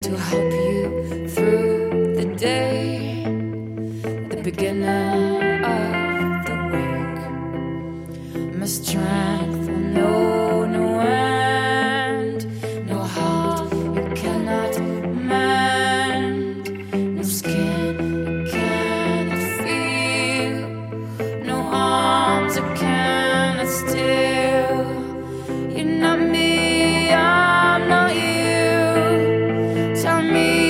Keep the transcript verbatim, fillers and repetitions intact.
to help you through the day, the beginning of the week. Must try